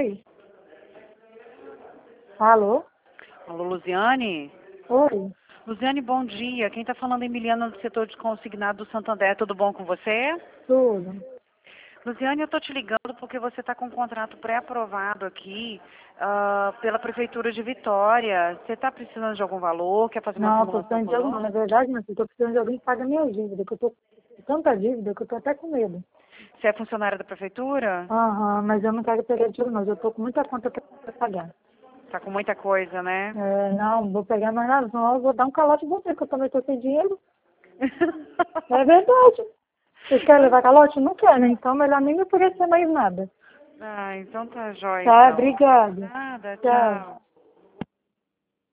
Oi. Alô? Alô, Luziane? Oi. Luziane, bom dia. Quem está falando é Emiliana do setor de consignado do Santander. Tudo bom com você? Tudo. Luziane, eu estou te ligando porque você está com um contrato pré-aprovado aqui pela Prefeitura de Vitória. Você está precisando de algum valor? Quer fazer uma Não, tô simulação precisando de alguém. Na conosco? verdade, mas eu tô precisando de alguém que pague a minha dívida, que eu tô com tanta dívida que eu tô até com medo. Você é funcionária da Prefeitura? Aham, mas eu não quero pegar dinheiro, não. Eu tô com muita conta pra pagar. Tá com muita coisa, né? Não vou pegar mais nada, senão eu vou dar um calote em você, que eu também tô sem dinheiro. É verdade. Vocês querem levar calote? Não querem, então melhor nem me oferecer mais nada. Ah, então tá jóia, Tá, então. obrigada. Nada, Tchau. tchau.